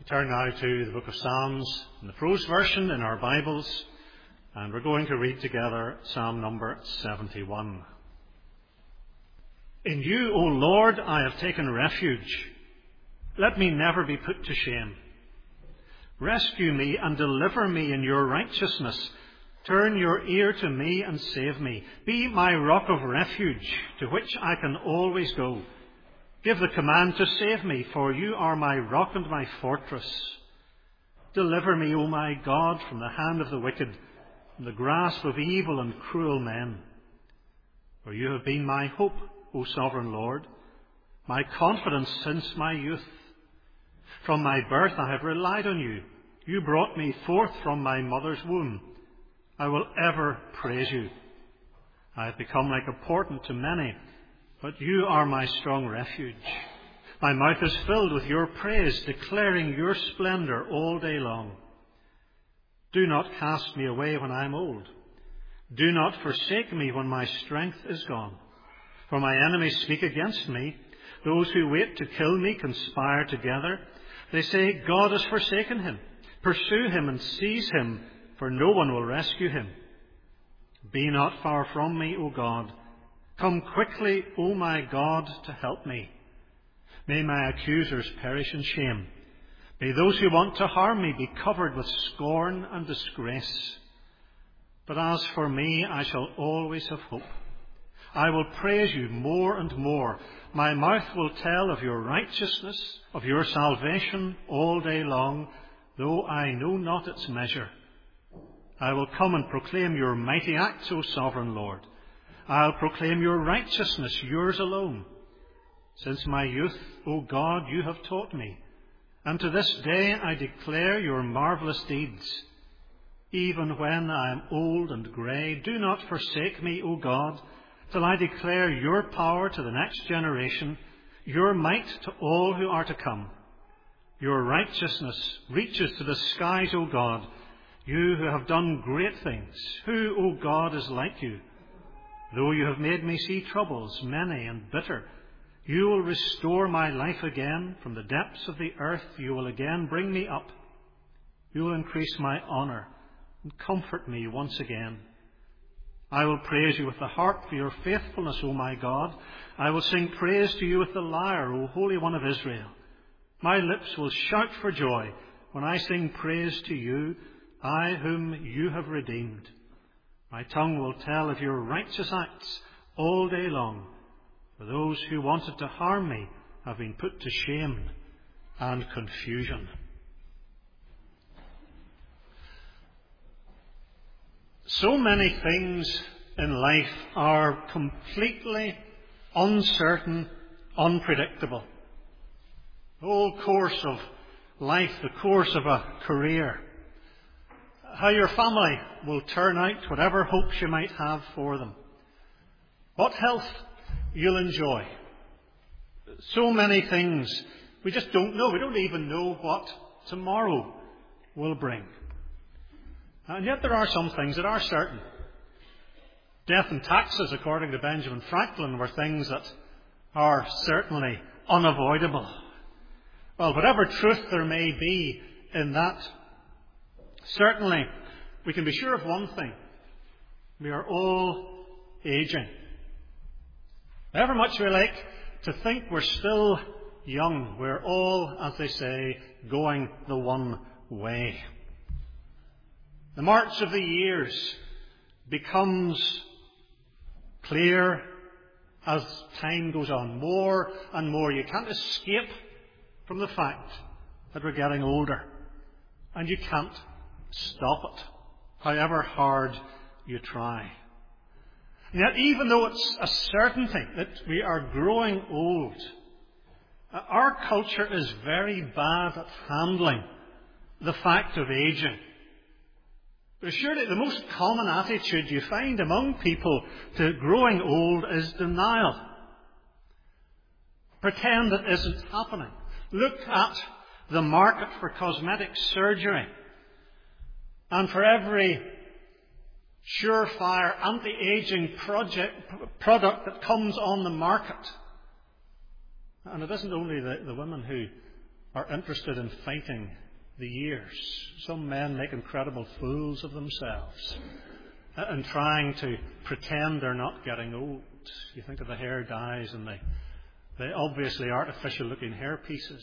Turn now to the book of Psalms in the prose version in our Bibles, and we're going to read together Psalm number 71. In you, O Lord, I have taken refuge. Let me never be put to shame. Rescue me and deliver me in your righteousness. Turn your ear to me and save me. Be my rock of refuge, to which I can always go. Give the command to save me, for you are my rock and my fortress. Deliver me, O my God, from the hand of the wicked, from the grasp of evil and cruel men. For you have been my hope, O sovereign Lord, my confidence since my youth. From my birth I have relied on you. You brought me forth from my mother's womb. I will ever praise you. I have become like a portent to many, but you are my strong refuge. My mouth is filled with your praise, declaring your splendor all day long. Do not cast me away when I am old. Do not forsake me when my strength is gone. For my enemies speak against me. Those who wait to kill me conspire together. They say, God has forsaken him. Pursue him and seize him, for no one will rescue him. Be not far from me, O God. Come quickly, O my God, to help me. May my accusers perish in shame. May those who want to harm me be covered with scorn and disgrace. But as for me, I shall always have hope. I will praise you more and more. My mouth will tell of your righteousness, of your salvation all day long, though I know not its measure. I will come and proclaim your mighty acts, O sovereign Lord. I'll proclaim your righteousness, yours alone. Since my youth, O God, you have taught me, and to this day I declare your marvelous deeds. Even when I am old and grey, do not forsake me, O God, till I declare your power to the next generation, your might to all who are to come. Your righteousness reaches to the skies, O God, you who have done great things. Who, O God, is like you? Though you have made me see troubles, many and bitter, you will restore my life again. From the depths of the earth you will again bring me up. You will increase my honour and comfort me once again. I will praise you with the harp for your faithfulness, O my God. I will sing praise to you with the lyre, O Holy One of Israel. My lips will shout for joy when I sing praise to you, I whom you have redeemed. My tongue will tell of your righteous acts all day long, for those who wanted to harm me have been put to shame and confusion. So many things in life are completely uncertain, unpredictable. The whole course of life, the course of a career, how your family will turn out, whatever hopes you might have for them, what health you'll enjoy. So many things we just don't know. We don't even know what tomorrow will bring. And yet there are some things that are certain. Death and taxes, according to Benjamin Franklin, were things that are certainly unavoidable. Well, whatever truth there may be in that, certainly we can be sure of one thing. We are all aging. However much we like to think we're still young, we're all, as they say, going the one way. The march of the years becomes clear as time goes on. More and more. You can't escape from the fact that we're getting older. And you can't stop it, however hard you try. And yet, even though it's a certainty that we are growing old, our culture is very bad at handling the fact of aging. But surely the most common attitude you find among people to growing old is denial. Pretend it isn't happening. Look at the market for cosmetic surgery. And for every surefire anti-aging product that comes on the market, and it isn't only the women who are interested in fighting the years. Some men make incredible fools of themselves and trying to pretend they're not getting old. You think of the hair dyes and the obviously artificial looking hair pieces.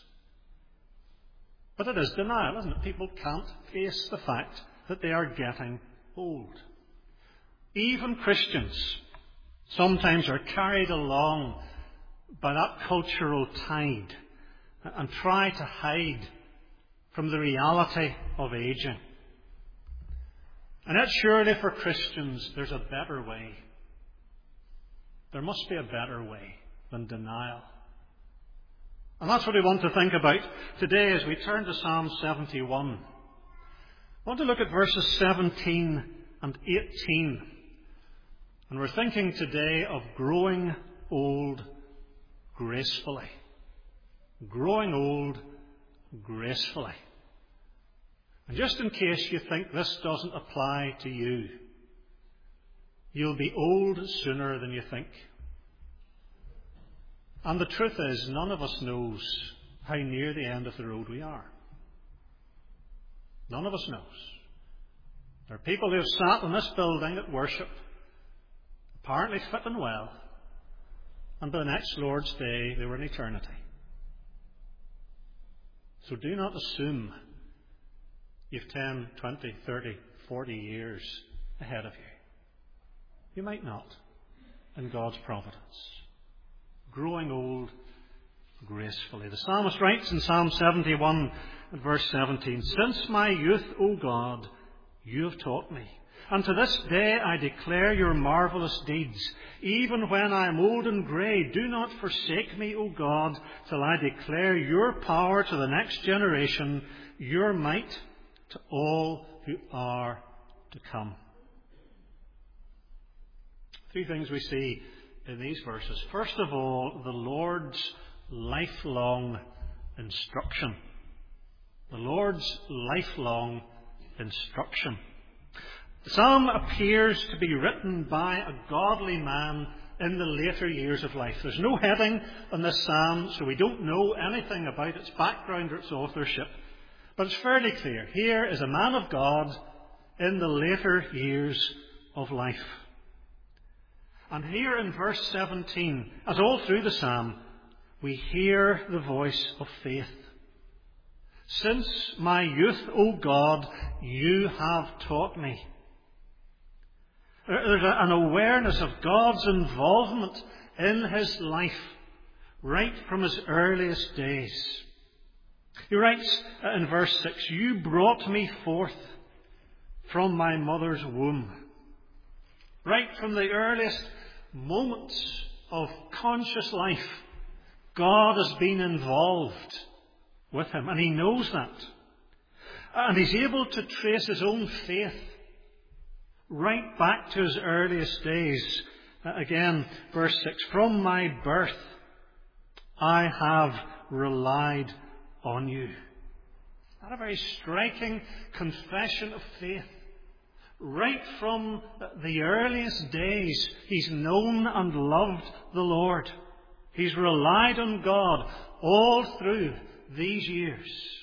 But it is denial, isn't it? People can't face the fact that they are getting old. Even Christians sometimes are carried along by that cultural tide and try to hide from the reality of aging. And yet surely for Christians there's a better way. There must be a better way than denial. And that's what we want to think about today as we turn to Psalm 71. I want to look at verses 17 and 18. And we're thinking today of growing old gracefully. Growing old gracefully. And just in case you think this doesn't apply to you, you'll be old sooner than you think. And the truth is, none of us knows how near the end of the road we are. None of us knows. There are people who have sat in this building at worship, apparently fit and well, and by the next Lord's Day they were in eternity. So do not assume you've 10, 20, 30, 40 years ahead of you. You might not, in God's providence. Growing old gracefully. The psalmist writes in Psalm 71 and verse 17, "Since my youth, O God, you have taught me, and to this day I declare your marvellous deeds. Even when I am old and grey, do not forsake me, O God, till I declare your power to the next generation, your might to all who are to come." Three things we see in these verses. First of all, the Lord's lifelong instruction. The Lord's lifelong instruction. The psalm appears to be written by a godly man in the later years of life. There's no heading on this psalm, so we don't know anything about its background or its authorship. But it's fairly clear. Here is a man of God in the later years of life. And here in verse 17, as all through the psalm, we hear the voice of faith. "Since my youth, O God, you have taught me." There's an awareness of God's involvement in his life right from his earliest days. He writes in verse 6, "You brought me forth from my mother's womb." Right from the earliest moments of conscious life, God has been involved with him, and he knows that. And he's able to trace his own faith right back to his earliest days. Again, verse 6, "From my birth I have relied on you." That's a very striking confession of faith. Right from the earliest days, he's known and loved the Lord. He's relied on God all through these years.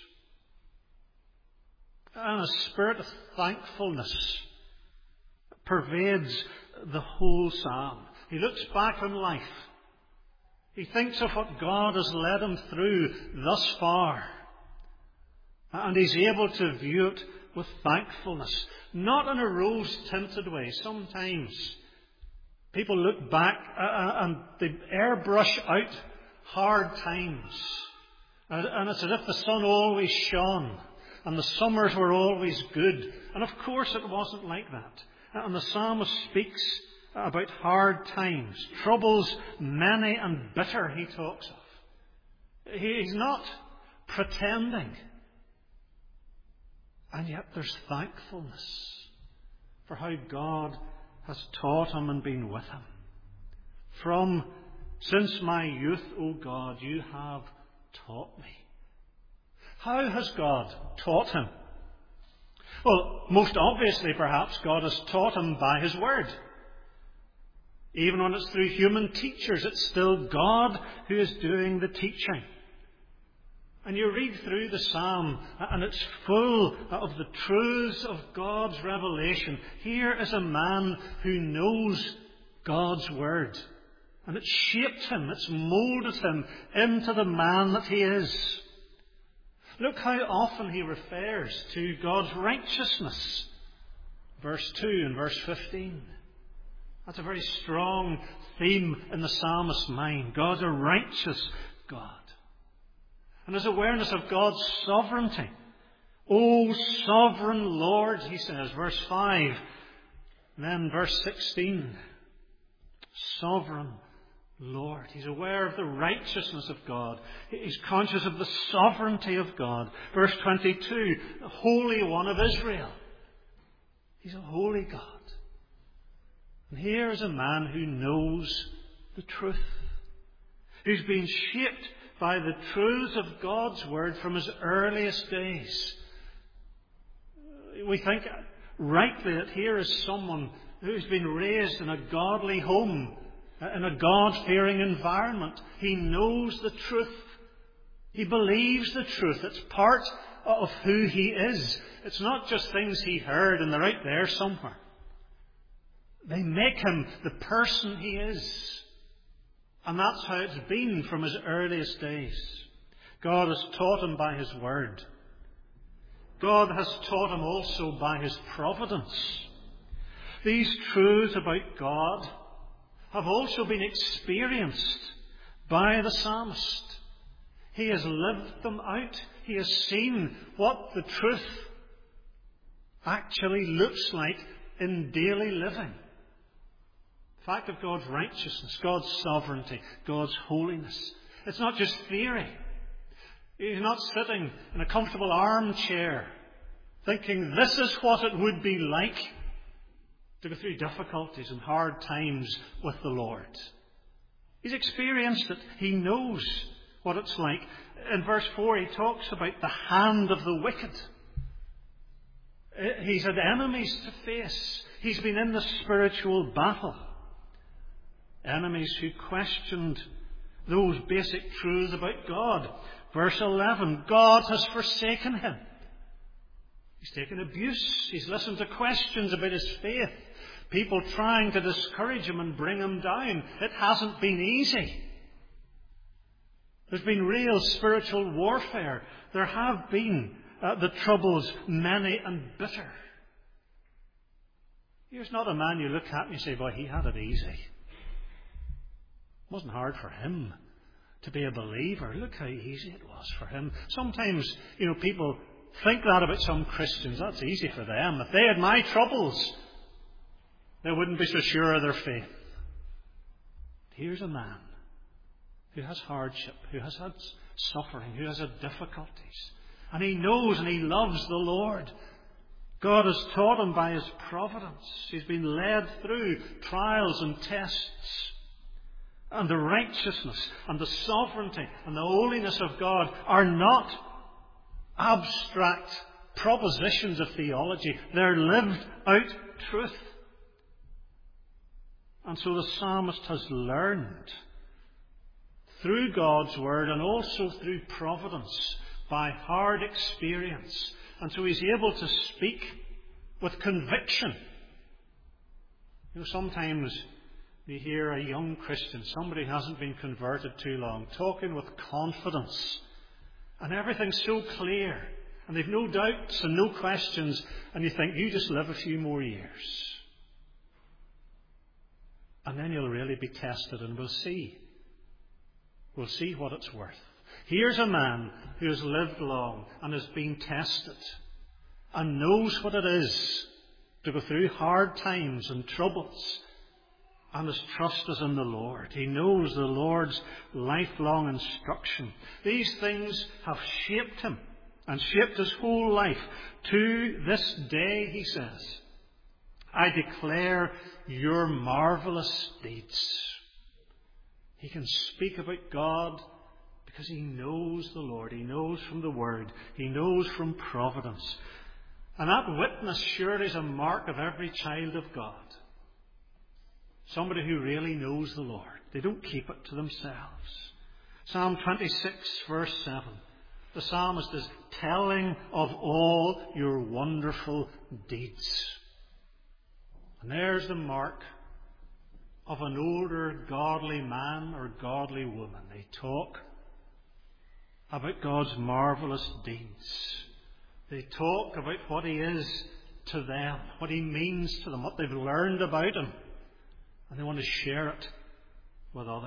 And a spirit of thankfulness pervades the whole psalm. He looks back on life. He thinks of what God has led him through thus far. And he's able to view it with thankfulness. Not in a rose-tinted way. Sometimes people look back and they airbrush out hard times. And it's as if the sun always shone and the summers were always good. And of course it wasn't like that. And the psalmist speaks about hard times, troubles many and bitter, he talks of. He's not pretending. And yet there's thankfulness for how God has taught him and been with him. Since my youth, O God, you have taught me. How has God taught him? Well, most obviously, perhaps, God has taught him by his word. Even when it's through human teachers, it's still God who is doing the teaching. And you read through the psalm, and it's full of the truths of God's revelation. Here is a man who knows God's word. And it's shaped him, it's molded him into the man that he is. Look how often he refers to God's righteousness. Verse 2 and verse 15. That's a very strong theme in the psalmist's mind. God's a righteous God. And his awareness of God's sovereignty. O sovereign Lord, he says, verse 5. And then verse 16. Sovereign Lord. He's aware of the righteousness of God. He's conscious of the sovereignty of God. Verse 22. The Holy One of Israel. He's a holy God. And here is a man who knows the truth. Who's been shaped by the truths of God's word from his earliest days. We think rightly that here is someone who's been raised in a godly home, in a God-fearing environment. He knows the truth. He believes the truth. It's part of who he is. It's not just things he heard and they're out there somewhere. They make him the person he is. And that's how it's been from his earliest days. God has taught him by his word. God has taught him also by his providence. These truths about God have also been experienced by the psalmist. He has lived them out. He has seen what the truth actually looks like in daily living. The fact of God's righteousness, God's sovereignty, God's holiness. It's not just theory. He's not sitting in a comfortable armchair thinking this is what it would be like to go through difficulties and hard times with the Lord. He's experienced it. He knows what it's like. In verse 4 he talks about the hand of the wicked. He's had enemies to face. He's been in the spiritual battle. Enemies who questioned those basic truths about God. Verse 11, God has forsaken him. He's taken abuse. He's listened to questions about his faith. People trying to discourage him and bring him down. It hasn't been easy. There's been real spiritual warfare. There have been the troubles many and bitter. Here's not a man you look at and you say, boy, he had it easy. It wasn't hard for him to be a believer. Look how easy it was for him. Sometimes, people think that about some Christians. That's easy for them. If they had my troubles, they wouldn't be so sure of their faith. Here's a man who has hardship, who has had suffering, who has had difficulties. And he knows and he loves the Lord. God has taught him by his providence. He's been led through trials and tests. And the righteousness and the sovereignty and the holiness of God are not abstract propositions of theology. They're lived out truth. And so the psalmist has learned through God's word and also through providence by hard experience. And so he's able to speak with conviction. Sometimes you hear a young Christian, somebody who hasn't been converted too long, talking with confidence. And everything's so clear. And they've no doubts and no questions. And you think, you just live a few more years. And then you'll really be tested and we'll see. We'll see what it's worth. Here's a man who has lived long and has been tested and knows what it is to go through hard times and troubles. And his trust is in the Lord. He knows the Lord's lifelong instruction. These things have shaped him and shaped his whole life. To this day, he says, I declare your marvelous deeds. He can speak about God because he knows the Lord. He knows from the Word. He knows from providence. And that witness surely is a mark of every child of God. Somebody who really knows the Lord. They don't keep it to themselves. Psalm 26, verse 7. The psalmist is telling of all your wonderful deeds. And there's the mark of an older godly man or godly woman. They talk about God's marvelous deeds. They talk about what He is to them, what He means to them, what they've learned about Him. And they want to share it with others.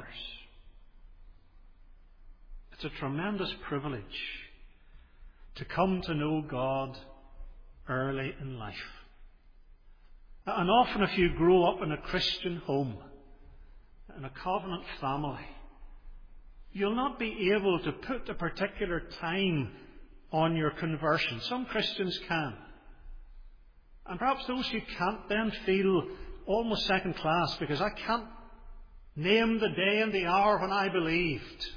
It's a tremendous privilege to come to know God early in life. And often if you grow up in a Christian home, in a covenant family, you'll not be able to put a particular time on your conversion. Some Christians can. And perhaps those who can't then feel almost second class because I can't name the day and the hour when I believed.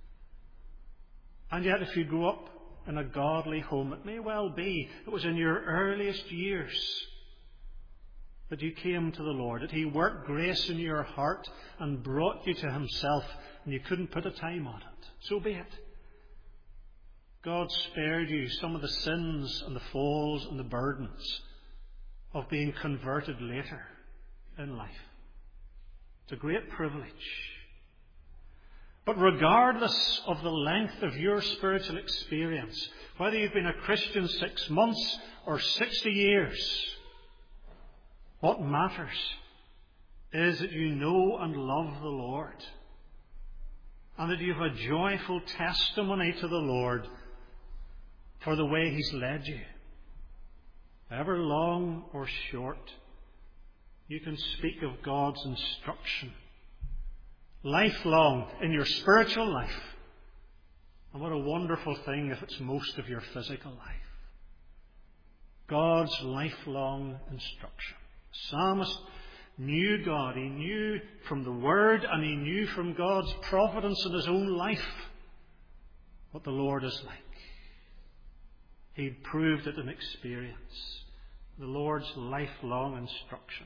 And yet if you grew up in a godly home, it may well be it was in your earliest years that you came to the Lord, that He worked grace in your heart and brought you to Himself, and you couldn't put a time on it. So be it. God spared you some of the sins and the falls and the burdens of being converted later in life. It's a great privilege. But regardless of the length of your spiritual experience, whether you've been a Christian 6 months or 60 years, what matters is that you know and love the Lord, and that you have a joyful testimony to the Lord for the way He's led you. However long or short, you can speak of God's instruction. Lifelong in your spiritual life. And what a wonderful thing if it's most of your physical life. God's lifelong instruction. The psalmist knew God. He knew from the Word and he knew from God's providence in his own life what the Lord is like. He'd proved it in experience. The Lord's lifelong instruction.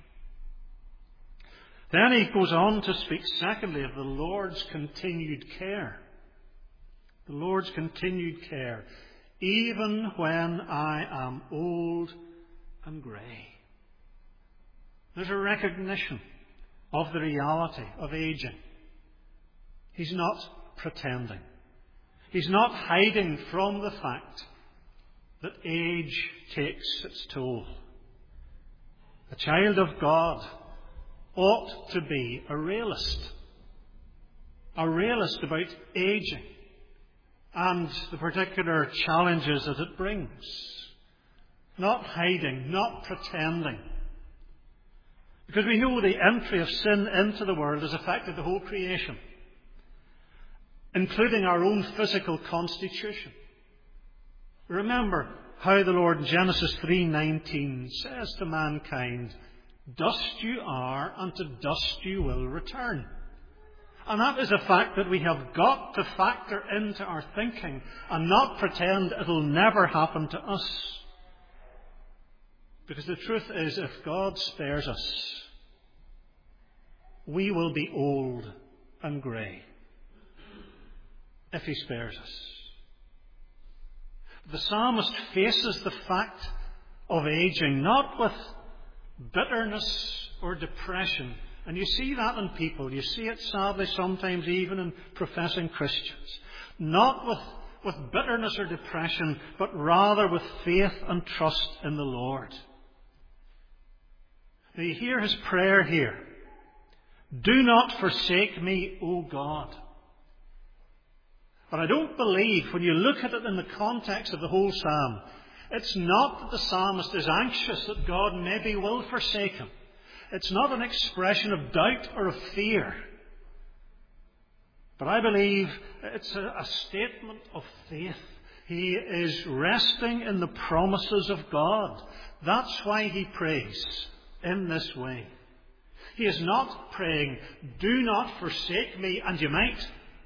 Then he goes on to speak, secondly, of the Lord's continued care. The Lord's continued care, even when I am old and grey. There's a recognition of the reality of aging. He's not pretending. He's not hiding from the fact that age takes its toll. A child of God ought to be a realist about aging and the particular challenges that it brings. Not hiding, not pretending. Because we know the entry of sin into the world has affected the whole creation, including our own physical constitution. Remember how the Lord in Genesis 3:19 says to mankind, "Dust you are, and to dust you will return." And that is a fact that we have got to factor into our thinking and not pretend it'll never happen to us. Because the truth is, if God spares us, we will be old and grey. If He spares us. The psalmist faces the fact of aging not with bitterness or depression. And you see that in people. You see it sadly sometimes even in professing Christians. Not with bitterness or depression, but rather with faith and trust in the Lord. Now you hear his prayer here. Do not forsake me, O God. But I don't believe, when you look at it in the context of the whole psalm, it's not that the psalmist is anxious that God maybe will forsake him. It's not an expression of doubt or of fear. But I believe it's a statement of faith. He is resting in the promises of God. That's why he prays in this way. He is not praying, do not forsake me, and you might.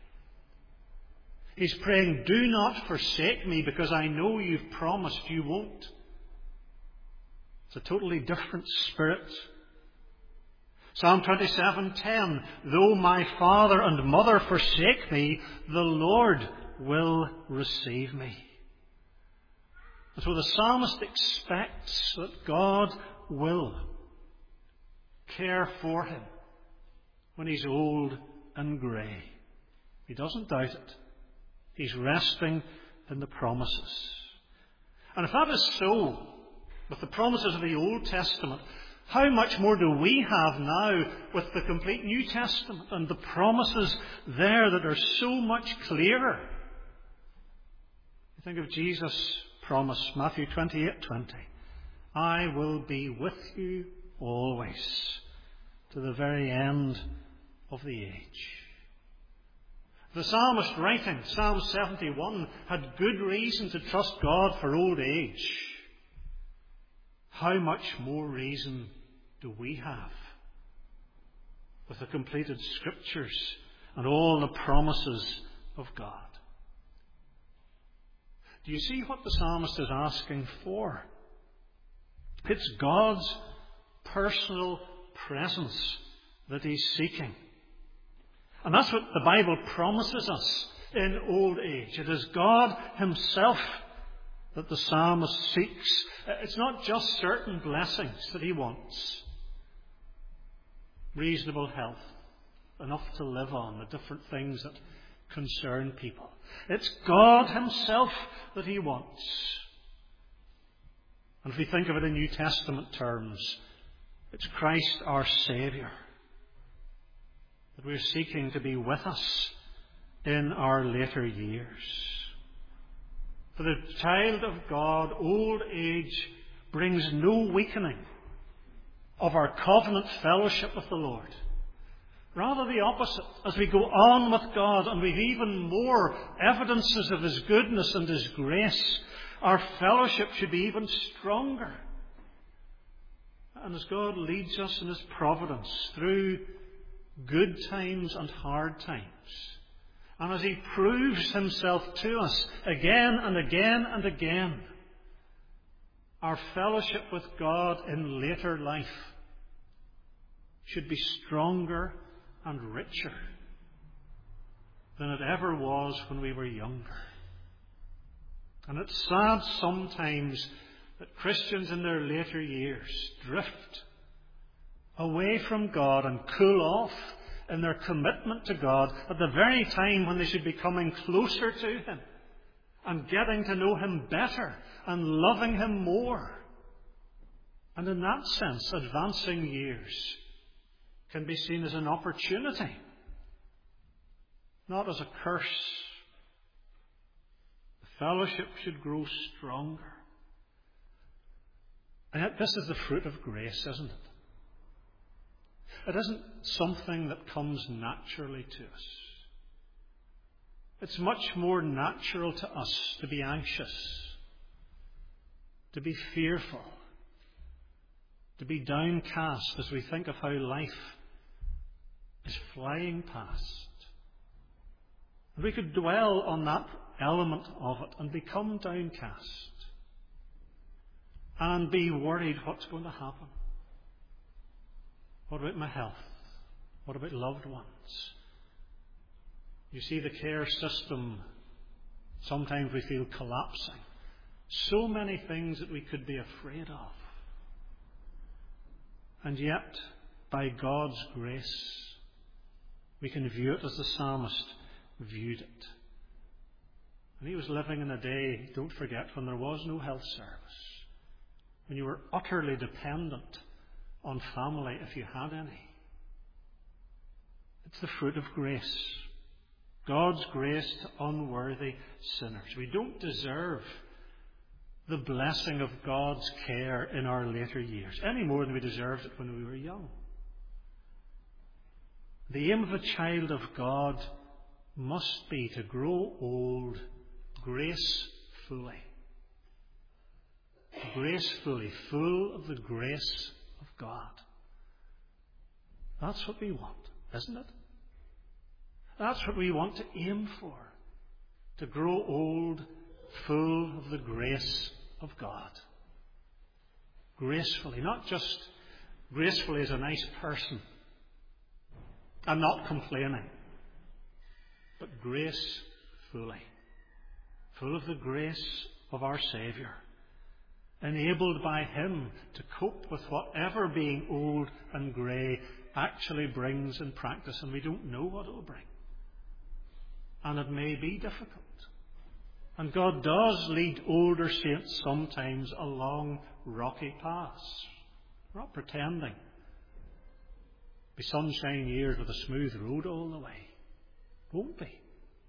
He's praying, do not forsake me, because I know you've promised you won't. It's a totally different spirit. Psalm 27:10, though my father and mother forsake me, the Lord will receive me. And so the psalmist expects that God will care for him when he's old and grey. He doesn't doubt it. He's resting in the promises. And if that is so, with the promises of the Old Testament, how much more do we have now with the complete New Testament and the promises there that are so much clearer? You think of Jesus' promise, Matthew 28:20. I will be with you always to the very end of the age. The psalmist writing Psalm 71 had good reason to trust God for old age. How much more reason do we have with the completed Scriptures and all the promises of God? Do you see what the psalmist is asking for? It's God's personal presence that he's seeking. And that's what the Bible promises us in old age. It is God himself that the psalmist seeks. It's not just certain blessings that he wants. Reasonable health, enough to live on, the different things that concern people. It's God himself that he wants. And if we think of it in New Testament terms, it's Christ our Saviour that we're seeking to be with us in our later years. For the child of God, old age brings no weakening of our covenant fellowship with the Lord. Rather the opposite. As we go on with God and we've even more evidences of his goodness and his grace, our fellowship should be even stronger. And as God leads us in his providence through good times and hard times, and as he proves himself to us again and again and again, our fellowship with God in later life should be stronger and richer than it ever was when we were younger. And it's sad sometimes that Christians in their later years drift away from God and cool off in their commitment to God at the very time when they should be coming closer to him and getting to know him better and loving him more. And in that sense, advancing years can be seen as an opportunity, not as a curse. The fellowship should grow stronger. And yet this is the fruit of grace, isn't it? It isn't something that comes naturally to us. It's much more natural to us to be anxious, to be fearful, to be downcast as we think of how life is flying past. And we could dwell on that element of it and become downcast and be worried what's going to happen. What about my health? What about loved ones? You see the care system, sometimes we feel collapsing. So many things that we could be afraid of. And yet, by God's grace, we can view it as the psalmist viewed it. And he was living in a day, don't forget, when there was no health service. When you were utterly dependent on family, if you had any. It's the fruit of grace. God's grace to unworthy sinners. We don't deserve the blessing of God's care in our later years, any more than we deserved it when we were young. The aim of a child of God must be to grow old gracefully. Gracefully, full of the grace of God. That's what we want, isn't it? That's what we want to aim for. To grow old, full of the grace of God. Gracefully, not just gracefully as a nice person and not complaining, but gracefully. full of the grace of our Saviour, enabled by Him to cope with whatever being old and grey actually brings in practice, and we don't know what it will bring. And it may be difficult. And God does lead older saints sometimes along rocky paths. We're not pretending. Be sunshine years with a smooth road all the way. Won't be.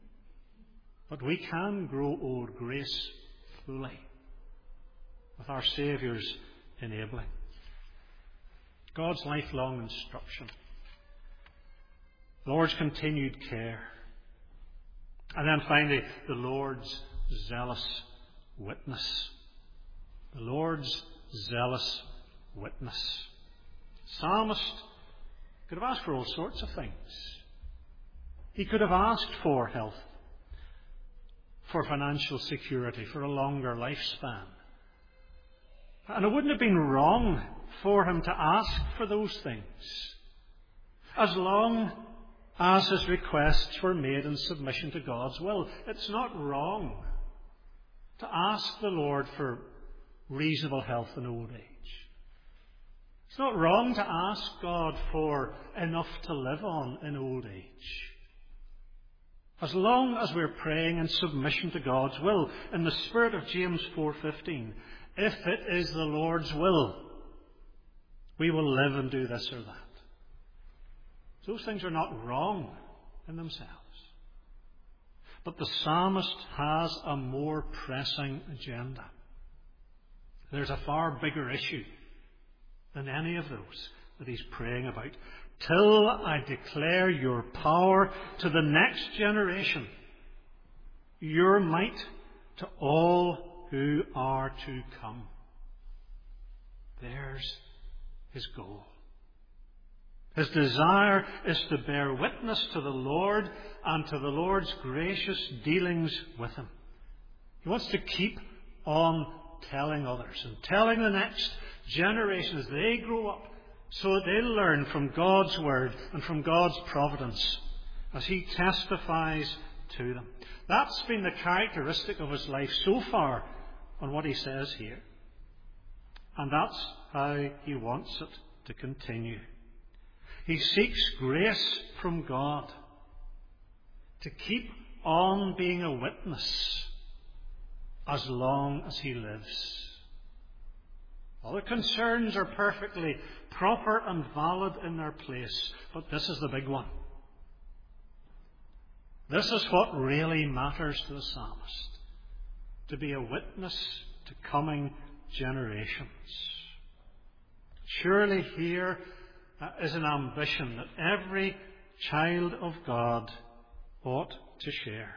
But we can grow old gracefully with our Saviour's enabling. God's lifelong instruction. The Lord's continued care. And then finally, the Lord's zealous witness. The Lord's zealous witness. Psalmist could have asked for all sorts of things. He could have asked for health, for financial security, for a longer lifespan. And it wouldn't have been wrong for him to ask for those things, as long as his requests were made in submission to God's will. It's not wrong to ask the Lord for reasonable health in old age. It's not wrong to ask God for enough to live on in old age, as long as we're praying in submission to God's will, in the spirit of James 4:15. If it is the Lord's will, we will live and do this or that. Those things are not wrong in themselves. But the psalmist has a more pressing agenda. There's a far bigger issue than any of those that he's praying about. Till I declare your power to the next generation, your might to all who are to come. There's his goal. His desire is to bear witness to the Lord and to the Lord's gracious dealings with him. He wants to keep on telling others and telling the next generation as they grow up, so that they learn from God's word and from God's providence as he testifies to them. That's been the characteristic of his life so far on what he says here. And that's how he wants it to continue. He seeks grace from God to keep on being a witness as long as he lives. Other concerns are perfectly proper and valid in their place, but this is the big one. This is what really matters to the psalmist, to be a witness to coming generations. Surely here is an ambition that every child of God ought to share.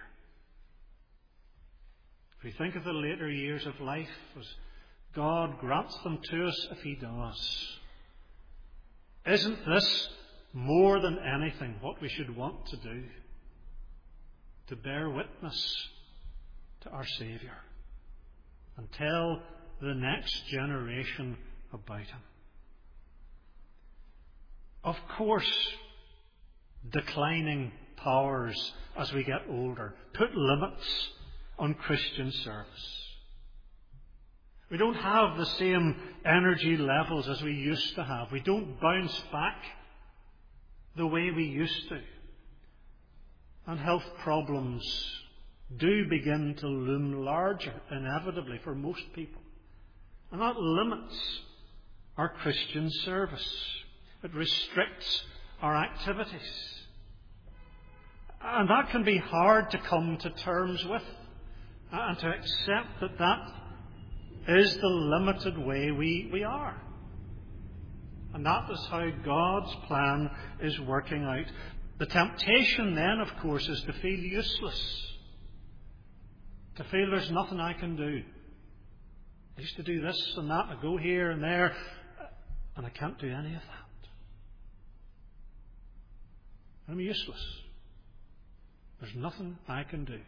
If we think of the later years of life as God grants them to us, if he does, isn't this more than anything what we should want to do? To bear witness to our Saviour and tell the next generation about him. Of course, declining powers as we get older put limits on Christian service. We don't have the same energy levels as we used to have. We don't bounce back the way we used to. And health problems do begin to loom larger, inevitably, for most people. And that limits our Christian service. It restricts our activities. And that can be hard to come to terms with and to accept that that is the limited way we are. And that is how God's plan is working out. The temptation then, of course, is to feel useless. To feel there's nothing I can do. I used to do this and that, I go here and there, and I can't do any of that. I'm useless. There's nothing I can do.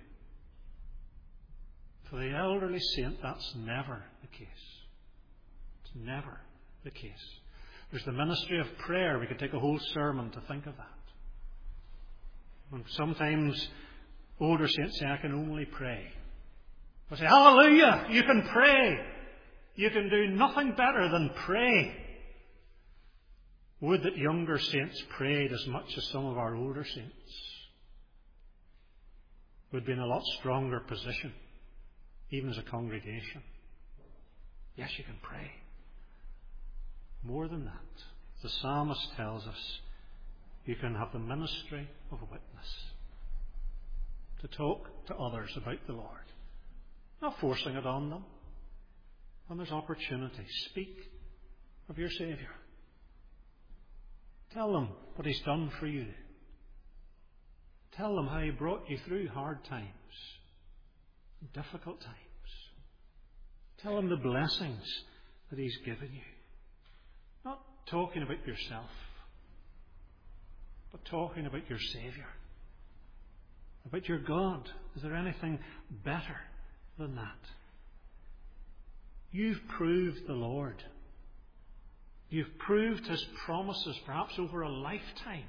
For the elderly saint, that's never the case. It's never the case. There's the ministry of prayer. We could take a whole sermon to think of that. And sometimes older saints say, I can only pray. I say, hallelujah, you can pray. You can do nothing better than pray. Would that younger saints prayed as much as some of our older saints. We'd be in a lot stronger position, even as a congregation. Yes, you can pray. More than that, the psalmist tells us, you can have the ministry of a witness. To talk to others about the Lord. Not forcing it on them. When there's opportunity, speak of your Saviour. Tell them what He's done for you. Tell them how He brought you through hard times, difficult times. Tell them the blessings that He's given you. Not talking about yourself, but talking about your Saviour, about your God. Is there anything better than that? You've proved the Lord. You've proved His promises, perhaps over a lifetime.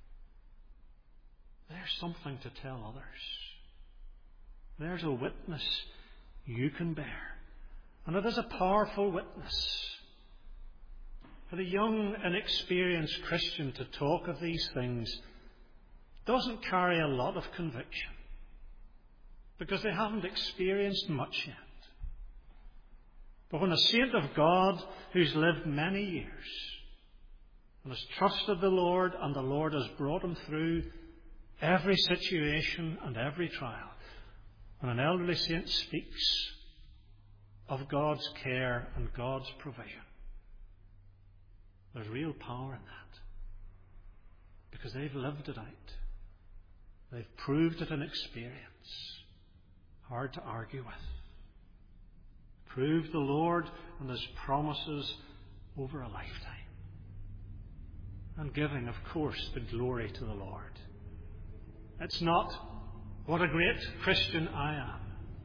There's something to tell others. There's a witness you can bear. And it is a powerful witness. For the young, inexperienced Christian to talk of these things doesn't carry a lot of conviction, because they haven't experienced much yet. But when a saint of God who's lived many years and has trusted the Lord, and the Lord has brought him through every situation and every trial, when an elderly saint speaks of God's care and God's provision, there's real power in that, because they've lived it out. They've proved it in experience. Hard to argue with. Proved the Lord and His promises over a lifetime. And giving, of course, the glory to the Lord. It's not what a great Christian I am.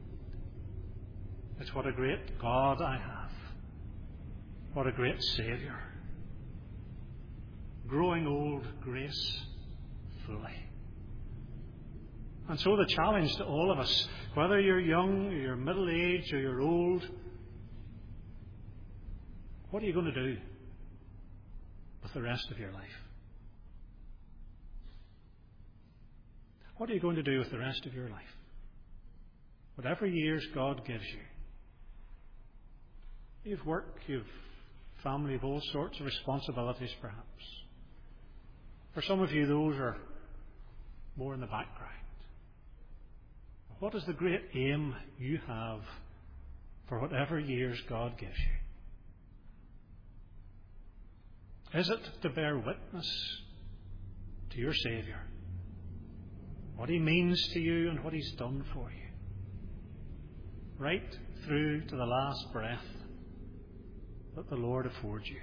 It's what a great God I have. What a great Saviour. Growing old gracefully. And so the challenge to all of us, whether you're young, or you're middle-aged, or you're old, what are you going to do with the rest of your life? What are you going to do with the rest of your life? Whatever years God gives you. You've work, you've family, you've all sorts of responsibilities perhaps. For some of you, those are more in the background. What is the great aim you have for whatever years God gives you? Is it to bear witness to your Saviour? What He means to you and what He's done for you? Right through to the last breath that the Lord affords you.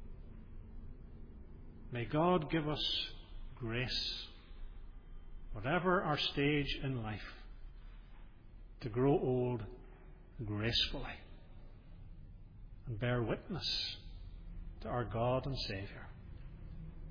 May God give us grace, whatever our stage in life, to grow old gracefully and bear witness to our God and Saviour.